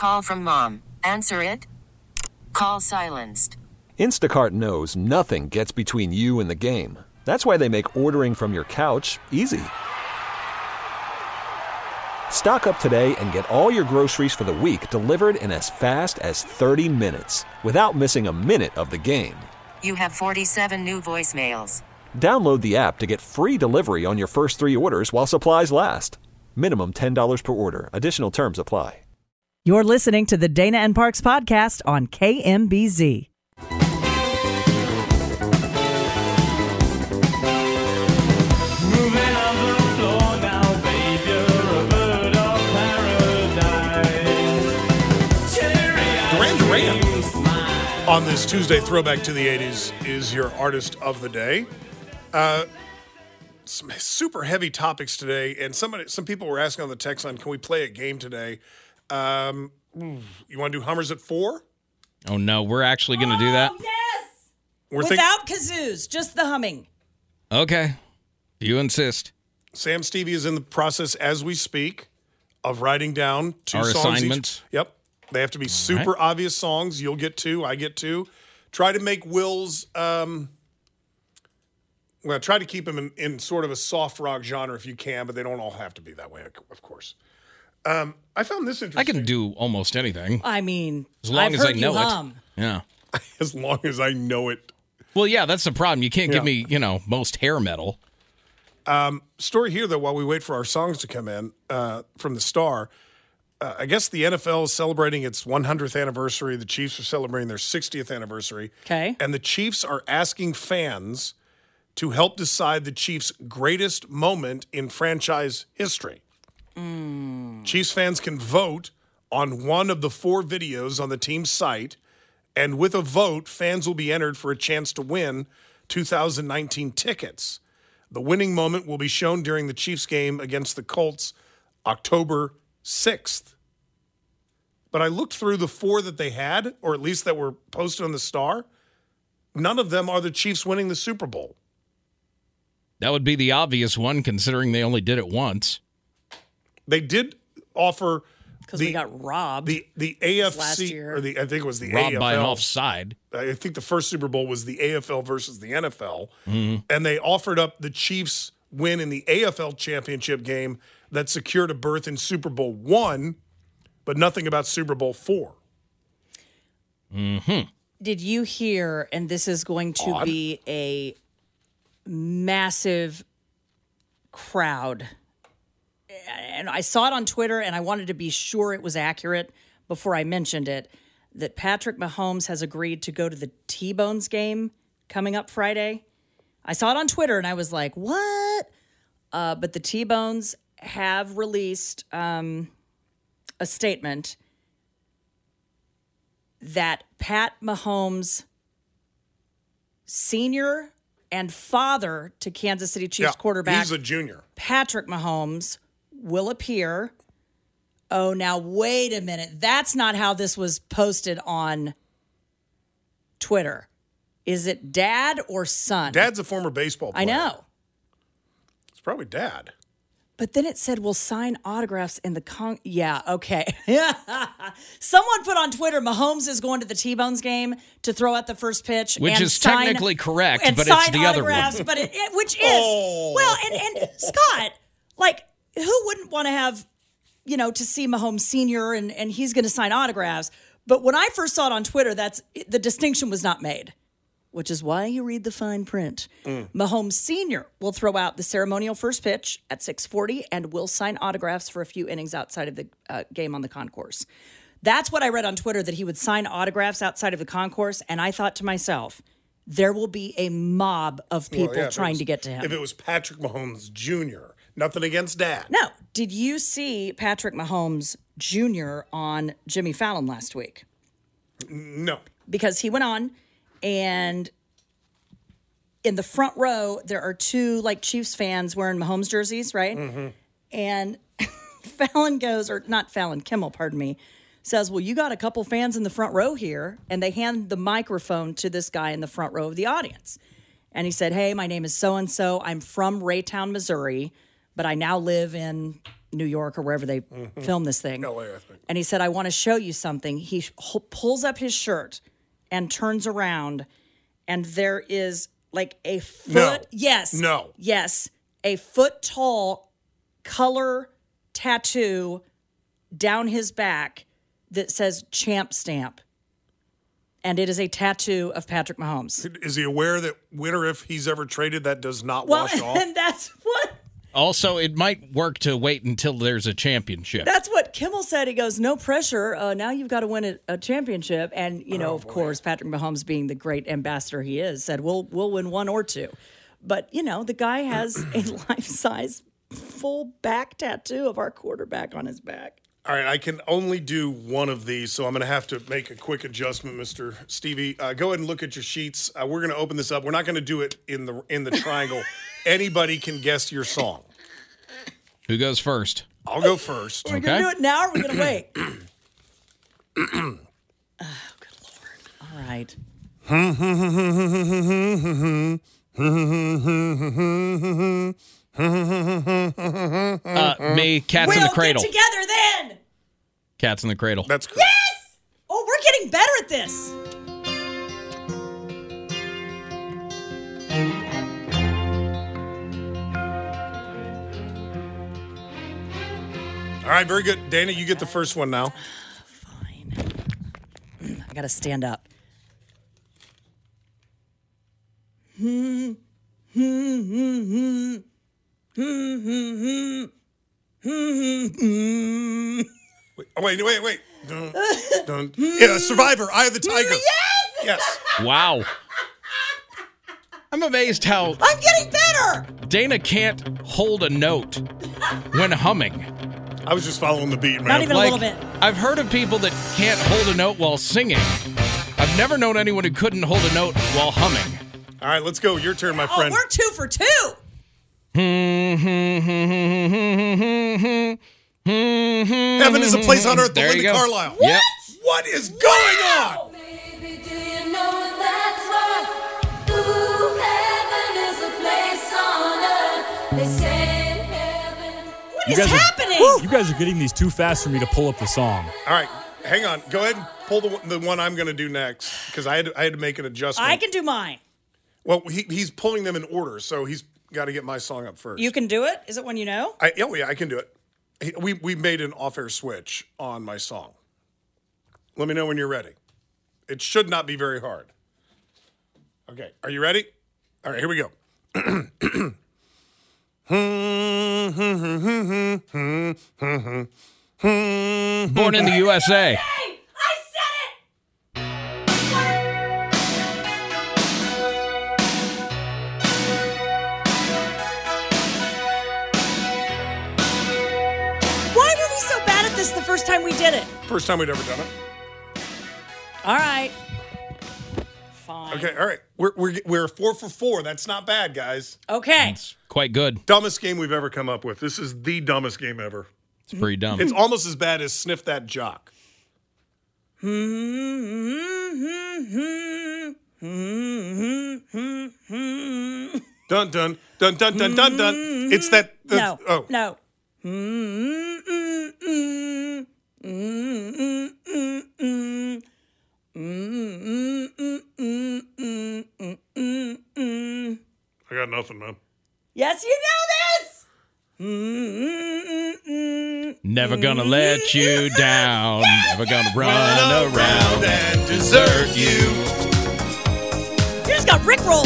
Call from mom. Answer it. Call silenced. Instacart knows nothing gets between you and the game. That's why they make ordering from your couch easy. Stock up today and get all your groceries for the week delivered in as fast as 30 minutes without missing a minute of the game. You have 47 new voicemails. Download the app to get free delivery on your first 3 orders while supplies last. Minimum $10 per order. Additional terms apply. You're listening to the Dana and Parks podcast on KMBZ. On this Tuesday throwback to the 80s is your artist of the day. Some super heavy topics today, and some people were asking on the text line, can we play a game today? You want to do Hummers at 4? Oh, no, we're actually going to do that? Yes! We're Without kazoos, just the humming. Okay. You insist. Sam Stevie is in the process as we speak of writing down 2 Our songs assignments? each. Yep. They have to be super obvious songs. You'll get 2. I get 2. Try to make Will's, try to keep him in sort of a soft rock genre if you can, but they don't all have to be that way, of course. I found this interesting. I can do almost anything. I mean, as long I've as heard I know you hum. it. Yeah. As long as I know it. Well, yeah, that's the problem. You can't give me, most hair metal. Story here, though, while we wait for our songs to come in from the Star. I guess the NFL is celebrating its 100th anniversary. The Chiefs are celebrating their 60th anniversary. Okay. And the Chiefs are asking fans to help decide the Chiefs' greatest moment in franchise history. Chiefs fans can vote on one of the 4 videos on the team's site, and with a vote, fans will be entered for a chance to win 2019 tickets. The winning moment will be shown during the Chiefs game against the Colts October 6th. But I looked through the 4 that they had, or at least that were posted on the Star. None of them are the Chiefs winning the Super Bowl. That would be the obvious one, considering they only did it once. They did offer Because we got robbed. the AFC last year. or I think it was the Robbed AFL. by an offside. I think the first Super Bowl was the AFL versus the NFL, and they offered up the Chiefs win in the AFL championship game that secured a berth in Super Bowl 1, but nothing about Super Bowl 4. Did you hear, and this is going to be a massive crowd, and I saw it on Twitter, and I wanted to be sure it was accurate before I mentioned it, that Patrick Mahomes has agreed to go to the T-Bones game coming up Friday. I saw it on Twitter, and I was like, what? But the T-Bones have released a statement that Pat Mahomes, senior and father to Kansas City Chiefs quarterback, he's a junior, Patrick Mahomes, will appear. Oh, now wait a minute. That's not how this was posted on Twitter. Is it dad or son? Dad's a former baseball player. I know. It's probably dad. But then it said, we'll sign autographs in the Yeah, okay. Someone put on Twitter, Mahomes is going to the T-Bones game to throw out the first pitch. Which and is sign, technically correct, and but sign it's the other autographs, one. But which is, well, and Scott, like, who wouldn't want to have, to see Mahomes Sr. and he's going to sign autographs. But when I first saw it on Twitter, the distinction was not made, which is why you read the fine print. Mahomes Sr. will throw out the ceremonial first pitch at 6:40 and will sign autographs for a few innings outside of the game on the concourse. That's what I read on Twitter, that he would sign autographs outside of the concourse, and I thought to myself, there will be a mob of people trying to get to him. If it was Patrick Mahomes Jr., nothing against dad. No. Did you see Patrick Mahomes Jr. on Jimmy Fallon last week? No. Because he went on, and in the front row, there are 2 Chiefs fans wearing Mahomes jerseys, right? Mm-hmm. And Kimmel, pardon me, says, well, you got a couple fans in the front row here. And they hand the microphone to this guy in the front row of the audience. And he said, hey, my name is so-and-so. I'm from Raytown, Missouri, but I now live in New York or wherever they filmed this thing. LA, I think. And he said, I want to show you something. He pulls up his shirt and turns around, and there is like a foot. No. Yes. No. Yes. A foot tall color tattoo down his back that says champ stamp. And it is a tattoo of Patrick Mahomes. Is he aware that winner, if he's ever traded, that does not wash off? And that's what Also, it might work to wait until there's a championship. That's what Kimmel said. He goes, no pressure. Now you've got to win a championship. And, of course, Patrick Mahomes, being the great ambassador he is, said, we'll win one or two. But, the guy has a life-size full back tattoo of our quarterback on his back. All right, I can only do one of these, so I'm going to have to make a quick adjustment, Mr. Stevie. Go ahead and look at your sheets. We're going to open this up. We're not going to do it in the triangle. Anybody can guess your song. Who goes first? I'll go first. Are we going to do it now or are we going to wait? Oh, good Lord. All right. Me, Cats in the Cradle. We'll get together then. Cats in the Cradle. That's correct. Yes! Oh, we're getting better at this. All right, very good. Dana, you get the first one now. Fine. I got to stand up. Wait. Dun. Yeah, Survivor, Eye of the Tiger. Yes. Wow. I'm amazed how I'm getting better. Dana can't hold a note when humming. I was just following the beat, man. Not even a little bit. I've heard of people that can't hold a note while singing. I've never known anyone who couldn't hold a note while humming. All right, let's go. Your turn, my Oh, friend. we're 2 for 2. Heaven is a place on earth, the There you Linda go. Carlisle. Yep. What is going on? Baby, do you know that's right? Ooh, heaven is a place on earth. They say in heaven. What You is guys are- happening? You guys are getting these too fast for me to pull up the song. All right, hang on. Go ahead and pull the one I'm going to do next because I had to make an adjustment. I can do mine. Well, he's pulling them in order, so he's got to get my song up first. You can do it? Is it one you know? Yeah, I can do it. We made an off-air switch on my song. Let me know when you're ready. It should not be very hard. Okay, are you ready? All right, here we go. Born in the USA. Hey, I said it! Why were we so bad at this the first time we did it? First time we'd ever done it. All right. Fine. Okay, all right. We're 4 for 4. That's not bad, guys. Okay. Quite good. Dumbest game we've ever come up with. This is the dumbest game ever. It's pretty dumb. It's almost as bad as Sniff That Jock. Dun dun dun dun dun dun dun. It's that. No. Oh. No. I got nothing, man. Yes, you know this. Never gonna let you down. Never gonna run around. and desert you. You just got rickrolled.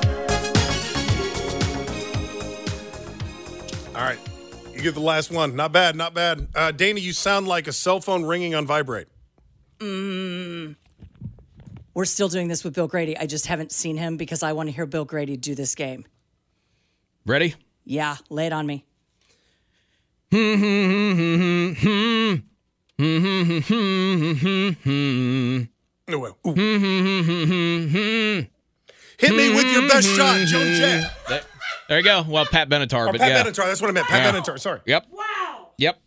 All right. You get the last one. Not bad, not bad. Dana, you sound like a cell phone ringing on vibrate. We're still doing this with Bill Grady. I just haven't seen him because I want to hear Bill Grady do this game. Ready? Yeah, lay it on me. No way. Ooh. Hit me with your best shot, Joan Jett. There you go. Well, Pat Benatar, Oh, but Pat yeah. Benatar. That's what I meant. Pat Yeah. Benatar. Sorry. Yep. Wow. Yep.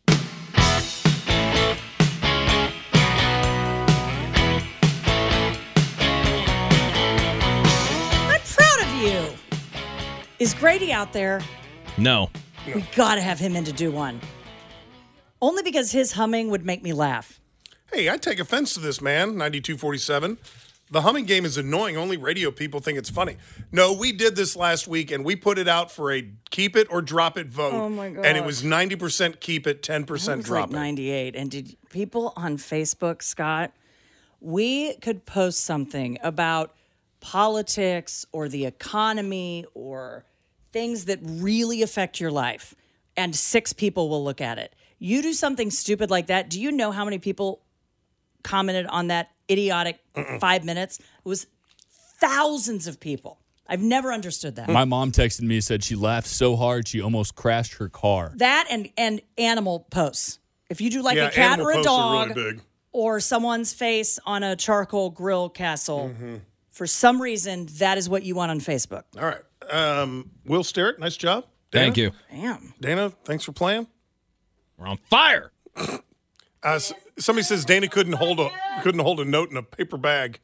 I'm proud of you. Is Grady out there? No. We got to have him in to do one. Only because his humming would make me laugh. Hey, I take offense to this, man. 9247. The humming game is annoying. Only radio people think it's funny. No, we did this last week, and we put it out for a keep it or drop it vote. Oh, my God. And it was 90% keep it, 10% It was drop like it. 98. And did people on Facebook, Scott, we could post something about politics or the economy or things that really affect your life, and 6 people will look at it. You do something stupid like that. Do you know how many people commented on that idiotic 5 minutes? It was thousands of people. I've never understood that. My mom texted me, said she laughed so hard she almost crashed her car. That and animal posts. If you do like a cat animal or a posts are dog really big. or someone's face on a charcoal grill castle, for some reason, that is what you want on Facebook. All right. Will Sterrett, nice job. Dana? Thank you. Damn. Dana, thanks for playing. We're on fire. Somebody says Dana couldn't hold a note in a paper bag.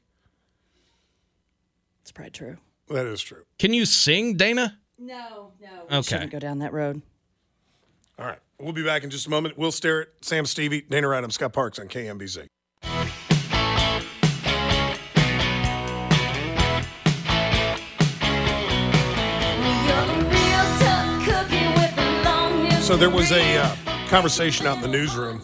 It's probably true. That is true. Can you sing, Dana? No. Okay. Shouldn't go down that road. All right. We'll be back in just a moment. Will Sterrett, Sam Stevie, Dana Radham, Scott Parks on KMBZ. So there was a conversation out in the newsroom,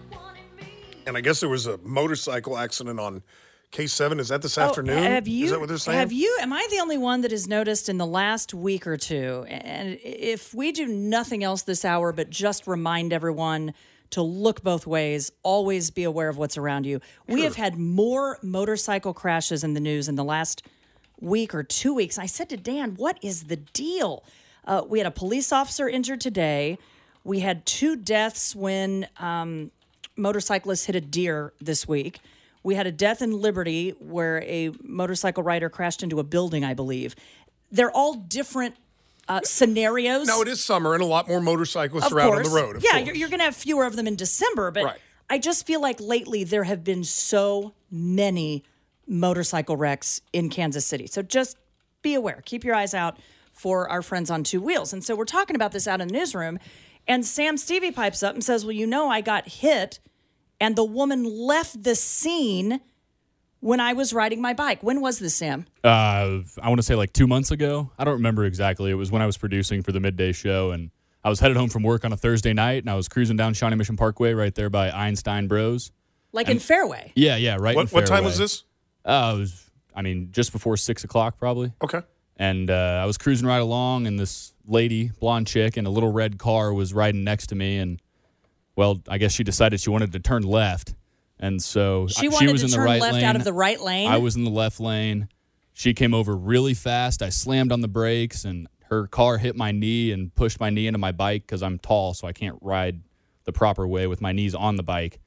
and I guess there was a motorcycle accident on K7. Is that this afternoon? Is that what they're saying? Am I the only one that has noticed in the last week or two, and if we do nothing else this hour but just remind everyone to look both ways, always be aware of what's around you. We have had more motorcycle crashes in the news in the last week or 2 weeks. I said to Dan, what is the deal? We had a police officer injured today. We had 2 deaths when motorcyclists hit a deer this week. We had a death in Liberty where a motorcycle rider crashed into a building, I believe. They're all different scenarios. No, it is summer, and a lot more motorcyclists Of are out course. on the road. Of Yeah, course. you're going to have fewer of them in December, but Right. I just feel like lately there have been so many motorcycle wrecks in Kansas City. So just be aware. Keep your eyes out for our friends on 2 wheels. And so we're talking about this out in the newsroom, and Sam Stevie pipes up and says, well, you know, I got hit, and the woman left the scene when I was riding my bike. When was this, Sam? I want to say like 2 months ago. I don't remember exactly. It was when I was producing for the midday show, and I was headed home from work on a Thursday night, and I was cruising down Shawnee Mission Parkway right there by Einstein Bros. Like in Fairway? Yeah, right. in What time Fairway. was this? It was, just before 6 o'clock probably. Okay. And I was cruising right along, and this lady, blonde chick, in a little red car was riding next to me. And, well, I guess she decided she wanted to turn left. And so She wanted was to in the turn right left lane. out of the right lane? I was in the left lane. She came over really fast. I slammed on the brakes, and her car hit my knee and pushed my knee into my bike because I'm tall, so I can't ride the proper way with my knees on the bike.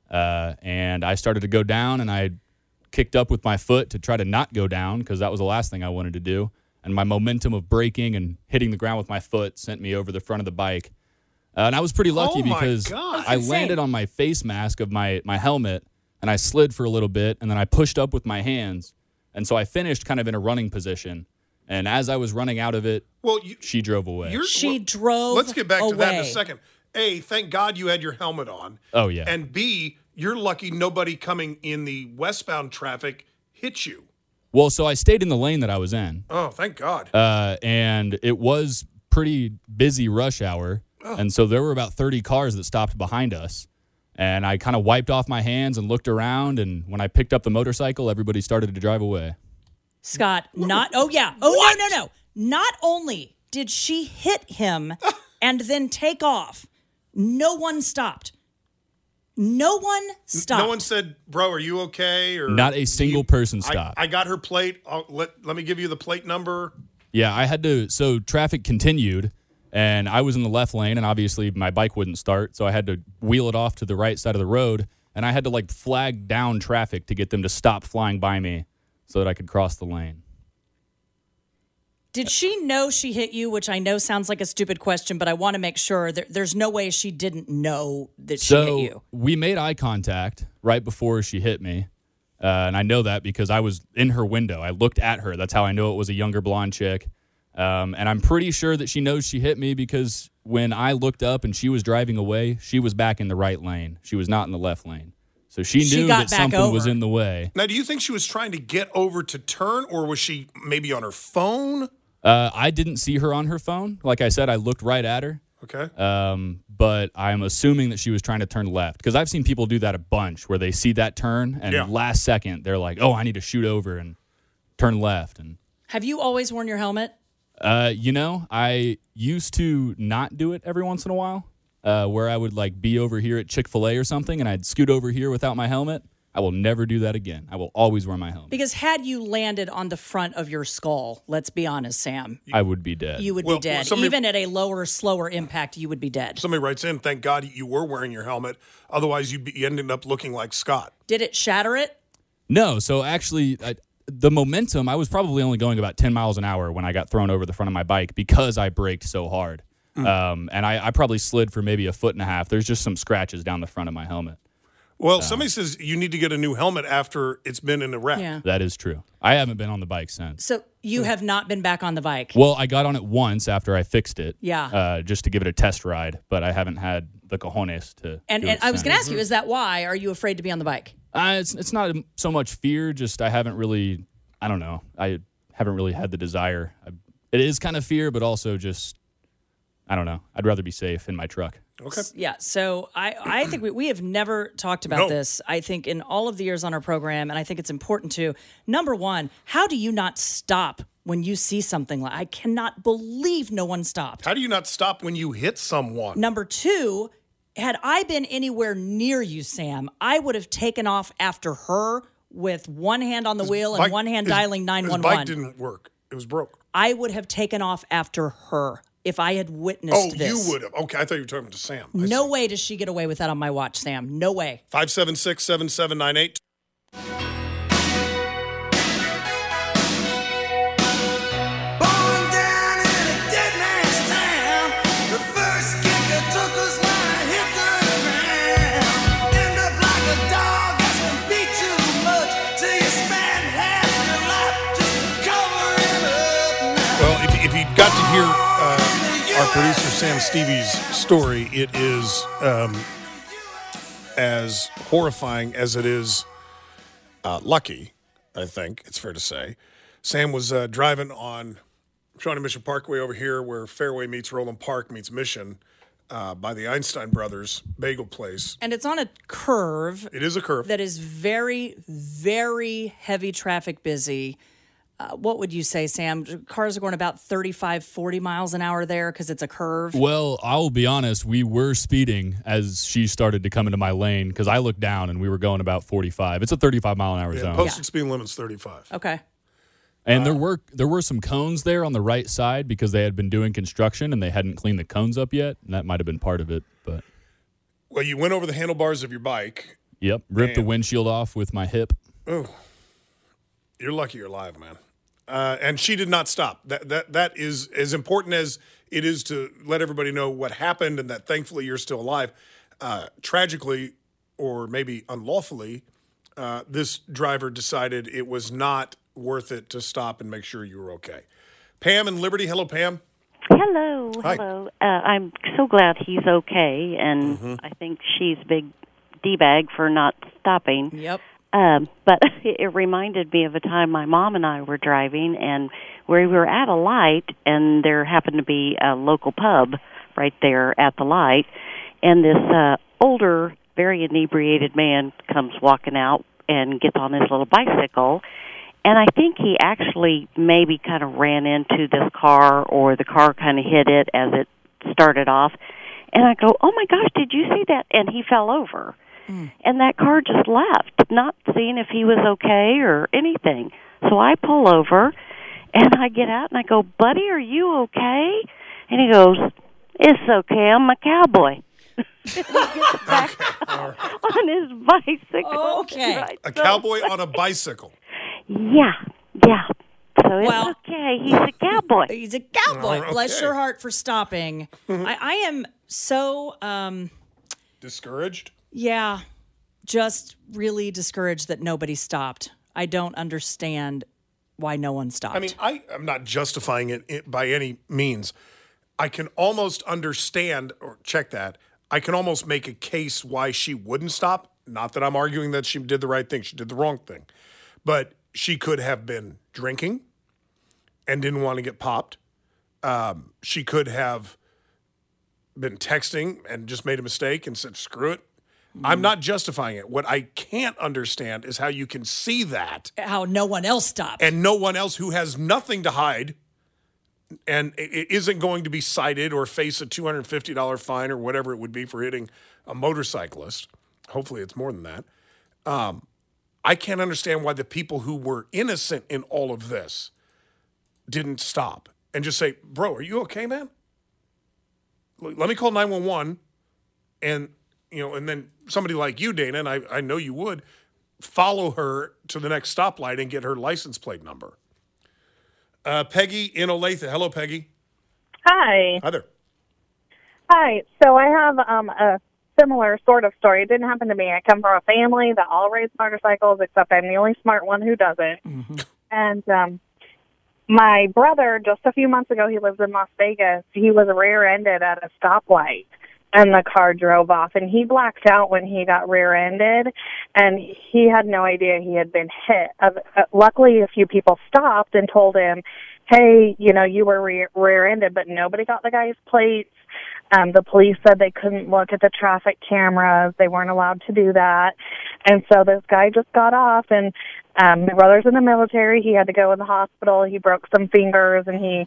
And I started to go down, and I kicked up with my foot to try to not go down because that was the last thing I wanted to do. And my momentum of braking and hitting the ground with my foot sent me over the front of the bike. And I was pretty lucky Oh, my because God. I That's landed insane. on my face mask of my helmet, and I slid for a little bit, and then I pushed up with my hands. And so I finished kind of in a running position. And as I was running out of it, Well, she drove away. She drove Let's get back to that in a away. second. A, thank God you had your helmet on. Oh, yeah. And B, you're lucky nobody coming in the westbound traffic hit you. Well, so I stayed in the lane that I was in. Oh, thank God. And it was pretty busy rush hour. And so there were about 30 cars that stopped behind us. And I kind of wiped off my hands and looked around. And when I picked up the motorcycle, everybody started to drive away. Scott, not, oh yeah. Oh, no. Not only did she hit him and then take off, no one stopped. No one stopped. No one said, bro, are you okay? Or Not a single person stopped. I got her plate. Let me give you the plate number. Yeah, I had to. So traffic continued, and I was in the left lane, and obviously my bike wouldn't start. So I had to wheel it off to the right side of the road, and I had to like flag down traffic to get them to stop flying by me so that I could cross the lane. Did she know she hit you? Which I know sounds like a stupid question, but I want to make sure there's no way she didn't know that she hit So you. we made eye contact right before she hit me. And I know that because I was in her window. I looked at her. That's how I know it was a younger blonde chick. And I'm pretty sure that she knows she hit me because when I looked up and she was driving away, she was back in the right lane. She was not in the left lane. So she knew got that back something was over. in the way. Now, do you think she was trying to get over to turn, or was she maybe on her phone? I didn't see her on her phone. Like I said, I looked right at her. Okay. But I'm assuming that she was trying to turn left because I've seen people do that a bunch where they see that turn and Yeah. last second they're like, oh, I need to shoot over and turn left. And Have you always worn your helmet? I used to not do it every once in a while where I would like be over here at Chick-fil-A or something and I'd scoot over here without my helmet. I will never do that again. I will always wear my helmet. Because had you landed on the front of your skull, let's be honest, Sam, I would be dead. you would Well, be dead. somebody- Even at a lower, slower impact, you would be dead. Somebody writes in, thank God you were wearing your helmet. Otherwise, you ended up looking like Scott. Did it shatter it? No, so actually, the momentum, I was probably only going about 10 miles an hour when I got thrown over the front of my bike because I braked so hard. And I probably slid for maybe a foot and a half. There's just some scratches down the front of my helmet. Well, somebody says you need to get a new helmet after it's been in a wreck. Yeah. That is true. I haven't been on the bike since. So you have not been back on the bike. Well, I got on it once after I fixed it. Yeah. Just to give it a test ride, but I haven't had the cojones to. And do it I was going to since. ask you, is that why? Are you afraid to be on the bike? It's not so much fear, just I haven't really. I don't know. I haven't really had the desire. It is kind of fear, but also just. I don't know. I'd rather be safe in my truck. Okay. Yeah. So I think we have never talked about No. this. I think in all of the years on our program, and I think it's important to, number one, how do you not stop when you see something like, I cannot believe no one stopped. How do you not stop when you hit someone? Number two, had I been anywhere near you, Sam, I would have taken off after her with one hand on the wheel and Bike- one hand his- dialing His 911. bike didn't work. It was broke. I would have taken off after her if I had witnessed this. You would have. Okay, I thought you were talking to Sam. I No see. way does she get away with that on my watch, Sam. No way. 576-7798. Born down in a dead man's town. The first kicker took us when I hit the ground. End up like a dog that's been beat too much. Till you spend half your life just to cover it up now. Well, if you got to hear our producer Sam Stevie's story, it is as horrifying as it is lucky, I think it's fair to say. Sam was driving on Shawnee Mission Parkway over here where Fairway meets Roland Park meets Mission by the Einstein Brothers bagel place. And it's on a curve It is a curve. that is very, very heavy traffic busy. What would you say, Sam? Cars are going about 35, 40 miles an hour there because it's a curve. Well, I'll be honest. We were speeding as she started to come into my lane because I looked down and we were going about 45. It's a 35 mile an hour Yeah, zone. posted speed limit's 35. Okay. And there were some cones there on the right side because they had been doing construction and they hadn't cleaned the cones up yet, and that might have been part of it. But Well, you went over the handlebars of your bike. yep, ripped the Man. windshield off with my hip. Oh, you're lucky you're alive, man. And she did not stop. That is as important as it is to let everybody know what happened and that thankfully you're still alive. Tragically, or maybe unlawfully, this driver decided it was not worth it to stop and make sure you were okay. Pam in Liberty. Hello, Pam. Hello, Hi. hello. I'm so glad he's okay, and I think she's a big D-bag for not stopping. Yep. But it reminded me of a time my mom and I were driving, and we were at a light, and there happened to be a local pub right there at the light, and this older, very inebriated man comes walking out and gets on his little bicycle, and I think he actually maybe kind of ran into this car, or the car kind of hit it as it started off, and I go, oh my gosh, did you see that? And he fell over. And that car just left, not seeing if he was okay or anything. So I pull over, and I get out, and I go, buddy, are you okay? And he goes, it's okay, I'm a cowboy. And he gets back on his bicycle. Okay. Right, A so- cowboy on a bicycle. Yeah. So it's Well- okay, he's a cowboy. He's a cowboy. Oh, Bless okay. your heart for stopping. I am so, Discouraged? yeah, just really discouraged that nobody stopped. I don't understand why no one stopped. I mean, I'm not justifying it by any means. I can almost understand, or check that, I can almost make a case why she wouldn't stop. Not that I'm arguing that she did the right thing. She did the wrong thing. But she could have been drinking and didn't want to get popped. She could have been texting and just made a mistake and said, screw it. I'm not justifying it. What I can't understand is how you can see that. How no one else stopped. And no one else who has nothing to hide and it isn't going to be cited or face a $250 fine or whatever it would be for hitting a motorcyclist. Hopefully it's more than that. I can't understand why the people who were innocent in all of this didn't stop and just say, bro, are you okay, man? Let me call 911 and then somebody like you, Dana, and I know you would, follow her to the next stoplight and get her license plate number. Peggy in Olathe. Hello, Peggy. Hi. Hi there. Hi. So I have a similar sort of story. It didn't happen to me. I come from a family that all race motorcycles, except I'm the only smart one who doesn't. Mm-hmm. And my brother, just a few months ago, he lives in Las Vegas. He was rear-ended at a stoplight, and the car drove off. And he blacked out when he got rear-ended, and he had no idea he had been hit. Luckily, a few people stopped and told him, hey, you were rear-ended, but nobody got the guy's plates. The police said they couldn't look at the traffic cameras. They weren't allowed to do that. And so this guy just got off, and my brother's in the military. He had to go in the hospital. He broke some fingers, and he,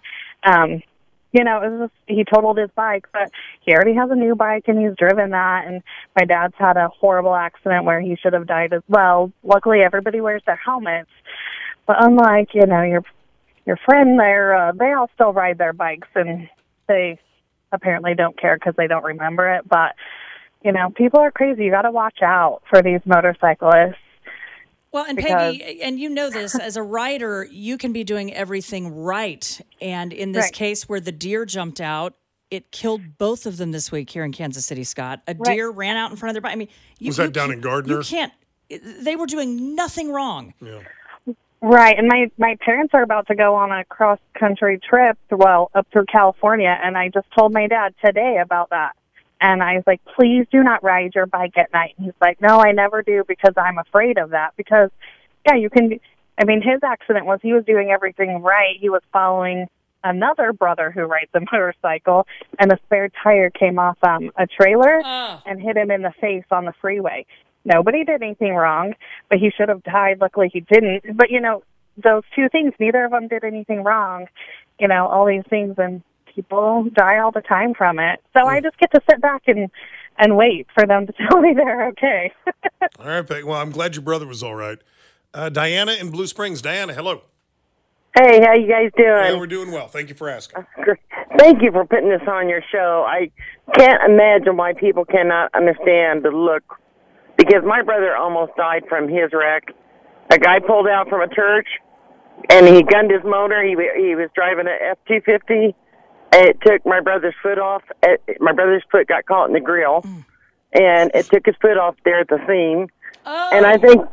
it was just, he totaled his bike, but he already has a new bike, and he's driven that. And my dad's had a horrible accident where he should have died as well. Luckily, everybody wears their helmets. But unlike, your friend there, they all still ride their bikes, and they apparently don't care because they don't remember it. But, people are crazy. You got to watch out for these motorcyclists. Well, and Peggy, and you know this, as a rider, you can be doing everything right. And in this case where the deer jumped out, it killed both of them this week here in Kansas City, Scott. A deer ran out in front of their bike. I mean, was that down in Gardner? You can't. They were doing nothing wrong. Yeah. Right, and my parents are about to go on a cross-country trip, up through California, and I just told my dad today about that. And I was like, please do not ride your bike at night. And he's like, no, I never do because I'm afraid of that. Because, you can, his accident was he was doing everything right. He was following another brother who rides a motorcycle, and a spare tire came off a trailer and hit him in the face on the freeway. Nobody did anything wrong, but he should have died. Luckily, he didn't. But, those two things, neither of them did anything wrong. All these things, and people die all the time from it. So I just get to sit back and wait for them to tell me they're okay. All right, Peg. Well, I'm glad your brother was all right. Diana in Blue Springs. Diana, hello. Hey, how you guys doing? Yeah, we're doing well. Thank you for asking. Thank you for putting this on your show. I can't imagine why people cannot understand the look, because my brother almost died from his wreck. A guy pulled out from a church, and he gunned his motor. He was driving an F-250. It took my brother's foot off. My brother's foot got caught in the grill, and it took his foot off there at the seam. Oh. And I think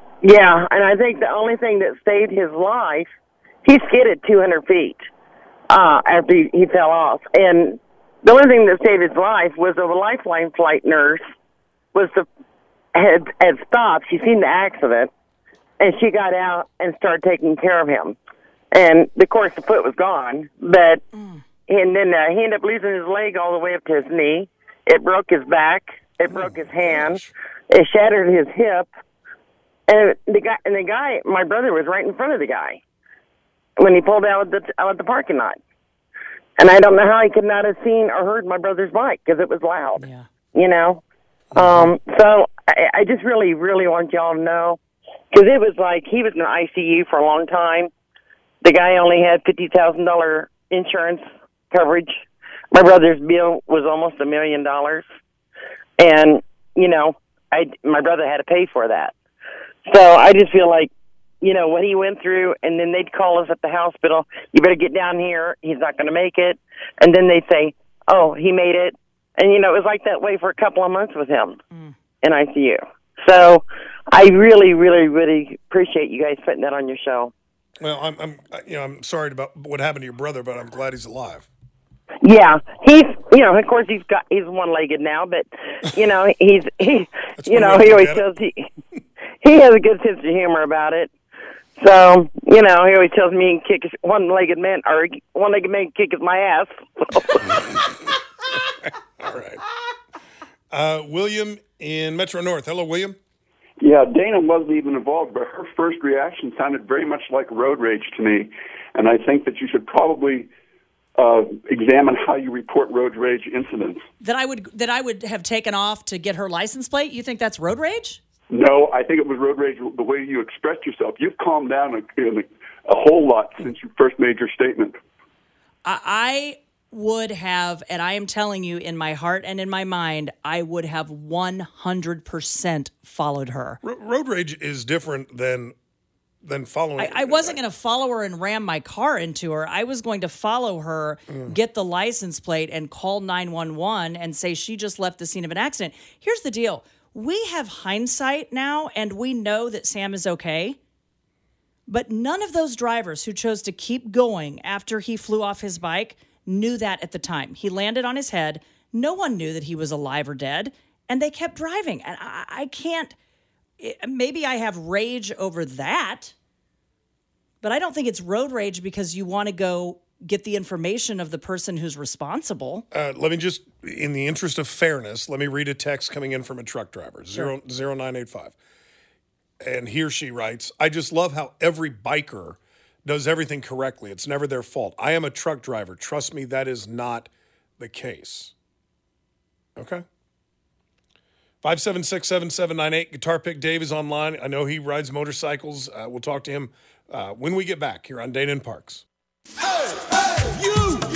the only thing that saved his life, he skidded 200 feet after he fell off. And the only thing that saved his life was a Lifeline flight nurse had stopped. She seen the accident, and she got out and started taking care of him. And, of course, the foot was gone, but... And then he ended up losing his leg all the way up to his knee. It broke his back. It broke his hand. It shattered his hip. And the guy, my brother was right in front of the guy when he pulled out of the parking lot. And I don't know how he could not have seen or heard my brother's bike because it was loud. Yeah. So I just really, really want y'all to know, because it was like he was in the ICU for a long time. The guy only had $50,000 insurance coverage. My brother's bill was almost $1 million, and my brother had to pay for that. So I just feel like, what he went through, and then they'd call us at the hospital, you better get down here, he's not going to make it, and then they'd say, oh, he made it, and it was like that way for a couple of months with him in ICU. So I really, really, really appreciate you guys putting that on your show. Well, I'm sorry about what happened to your brother, but I'm glad he's alive. Yeah, he's of course he's one-legged now, but he always tells he has a good sense of humor about it. So he always tells me he can kick one-legged man can kick my ass. All right. William in Metro North. Hello, William. Yeah, Dana wasn't even involved, but her first reaction sounded very much like road rage to me, and I think that you should probably examine how you report road rage incidents. That I would have taken off to get her license plate? You think that's road rage? No, I think it was road rage the way you expressed yourself. You've calmed down a whole lot since you first made your statement. I would have, and I am telling you in my heart and in my mind, I would have 100% followed her. Road rage is different than following. I wasn't going to follow her and ram my car into her. I was going to follow her, get the license plate, and call 911 and say she just left the scene of an accident. Here's the deal. We have hindsight now, and we know that Sam is okay. But none of those drivers who chose to keep going after he flew off his bike knew that at the time. He landed on his head. No one knew that he was alive or dead, and they kept driving. And I can't... Maybe I have rage over that, but I don't think it's road rage because you want to go get the information of the person who's responsible. Let me just, in the interest of fairness, let me read a text coming in from a truck driver, 0985. And he or she writes, I just love how every biker does everything correctly. It's never their fault. I am a truck driver. Trust me, that is not the case. Okay. 576-7798. Guitar Pick Dave is online. I know he rides motorcycles. We'll talk to him when we get back here on Dana and Parks. Hey, you,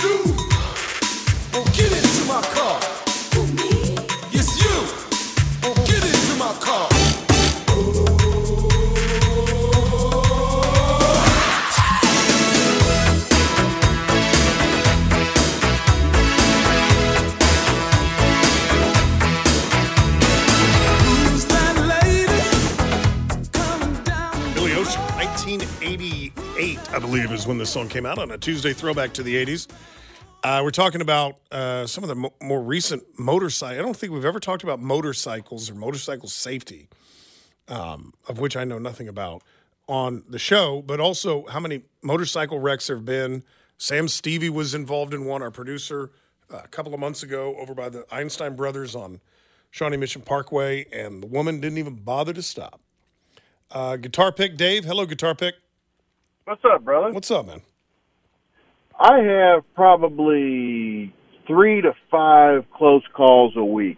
oh, get into my car. Yes, you, oh, get into my car. Who's that lady coming down? Billy Ocean, 1988, I believe, is when this song came out, on a Tuesday throwback to the 80s. We're talking about some of the more recent motorcycle. I don't think we've ever talked about motorcycles or motorcycle safety, of which I know nothing about, on the show, but also how many motorcycle wrecks there have been. Sam Stevie was involved in one, our producer, a couple of months ago over by the Einstein Brothers on Shawnee Mission Parkway, and the woman didn't even bother to stop. Guitar Pick Dave. Hello, Guitar Pick. What's up, brother? What's up, man? I have probably 3 to 5 close calls a week.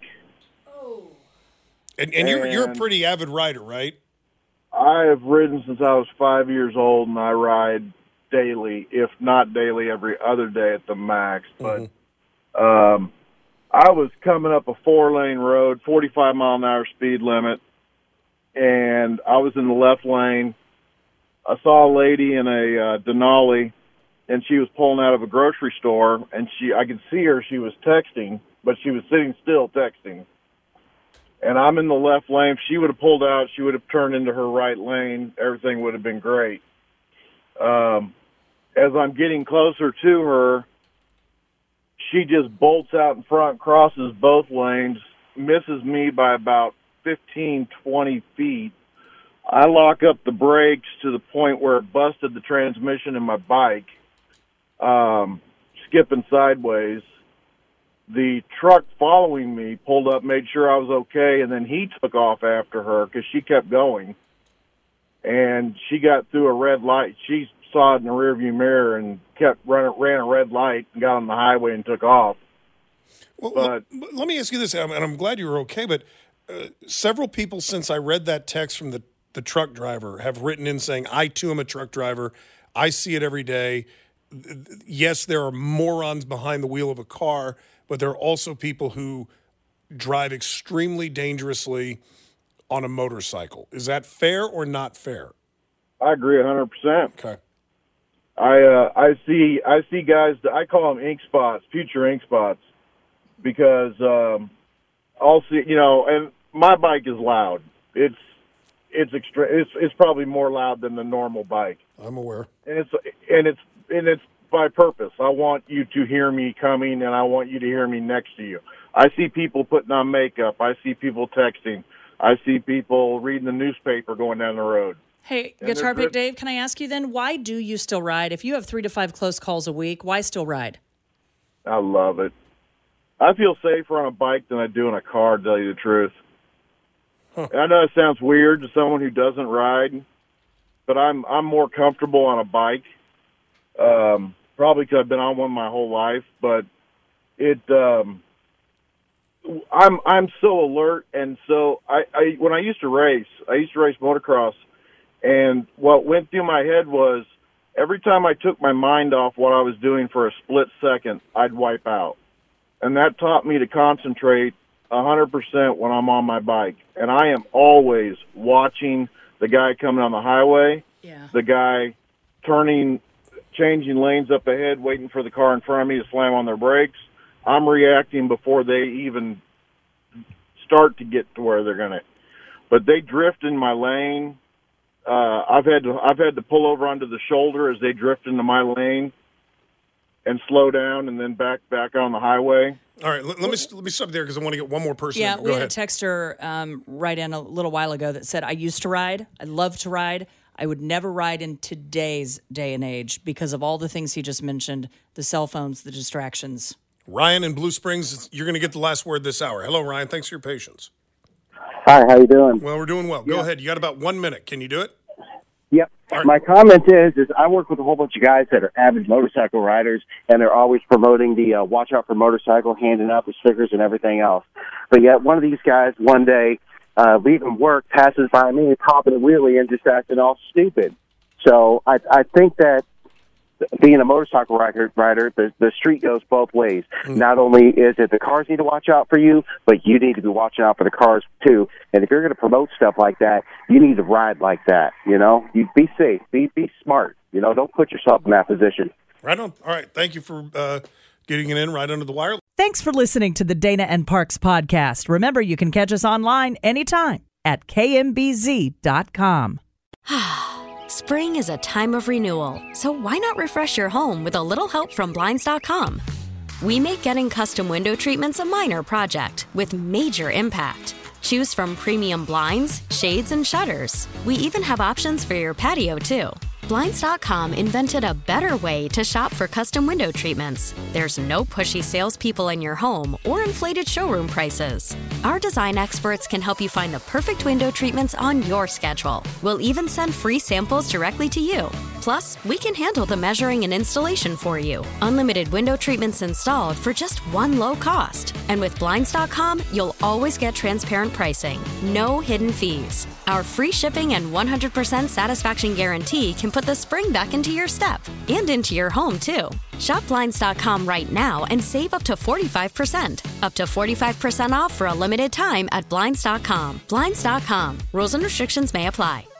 And you're a pretty avid rider, right? I have ridden since I was 5 years old, and I ride daily, if not daily, every other day at the max. But I was coming up a 4-lane road, 45-mile-an-hour speed limit, and I was in the left lane. I saw a lady in a Denali, and she was pulling out of a grocery store, and I could see her. She was texting, but she was sitting still texting. And I'm in the left lane. If she would have pulled out, she would have turned into her right lane. Everything would have been great. As I'm getting closer to her, she just bolts out in front, crosses both lanes, misses me by about 15, 20 feet. I lock up the brakes to the point where it busted the transmission in my bike, skipping sideways. The truck following me pulled up, made sure I was okay, and then he took off after her because she kept going. And she got through a red light. She saw it in the rearview mirror and ran a red light and got on the highway and took off. Well, let me ask you this, and I'm glad you were okay, but several people since I read that text from the truck driver have written in saying, I too am a truck driver. I see it every day. Yes, there are morons behind the wheel of a car, but there are also people who drive extremely dangerously on a motorcycle. Is that fair or not fair? I agree 100%. Okay. I see guys, I call them ink spots, future ink spots, because I'll see, and my bike is loud. It's probably more loud than the normal bike. I'm aware. And it's by purpose. I want you to hear me coming, and I want you to hear me next to you. I see people putting on makeup. I see people texting. I see people reading the newspaper going down the road. Hey, Guitar Pick Dave, can I ask you then, why do you still ride? If you have 3 to 5 close calls a week, why still ride? I love it. I feel safer on a bike than I do in a car, to tell you the truth. I know it sounds weird to someone who doesn't ride, but I'm more comfortable on a bike. Probably because I've been on one my whole life, but I'm so alert, and so I when I used to race motocross, and what went through my head was every time I took my mind off what I was doing for a split second, I'd wipe out. And that taught me to concentrate 100% when I'm on my bike. And I am always watching the guy coming on the highway, the guy changing lanes up ahead, waiting for the car in front of me to slam on their brakes. I'm reacting before they even start to get to where they're going to. But they drift in my lane. I've had to pull over onto the shoulder as they drift into my lane and slow down and then back on the highway. All right, let me stop there because I want to get one more person. Yeah, Go we had ahead. a texter write in a little while ago that said, I used to ride. I love to ride. I would never ride in today's day and age because of all the things he just mentioned, the cell phones, the distractions. Ryan in Blue Springs, you're going to get the last word this hour. Hello, Ryan. Thanks for your patience. Hi, how you doing? Well, we're doing well. Go ahead. You got about 1 minute. Can you do it? Yep. Right. My comment is I work with a whole bunch of guys that are avid motorcycle riders, and they're always promoting the watch out for motorcycle, handing out the stickers and everything else. But yet one of these guys one day, leaving work, passes by me, popping a wheelie and just acting all stupid. So I think that being a motorcycle rider, the street goes both ways. Not only is it the cars need to watch out for you, but you need to be watching out for the cars too. And if you're going to promote stuff like that, you need to ride like that. You know, you be safe, be smart. You know, don't put yourself in that position. Right on. All right. Thank you for getting it in right under the wire. Thanks for listening to the Dana and Parks podcast. Remember, you can catch us online anytime at kmbz.com. Spring is a time of renewal, so why not refresh your home with a little help from Blinds.com? We make getting custom window treatments a minor project with major impact. Choose from premium blinds, shades, and shutters. We even have options for your patio, too. Blinds.com invented a better way to shop for custom window treatments. There's no pushy salespeople in your home or inflated showroom prices. Our design experts can help you find the perfect window treatments on your schedule. We'll even send free samples directly to you. Plus, we can handle the measuring and installation for you. Unlimited window treatments installed for just one low cost. And with Blinds.com, you'll always get transparent pricing. No hidden fees. Our free shipping and 100% satisfaction guarantee can put the spring back into your step and into your home, too. Shop Blinds.com right now and save up to 45%. Up to 45% off for a limited time at Blinds.com. Blinds.com. Rules and restrictions may apply.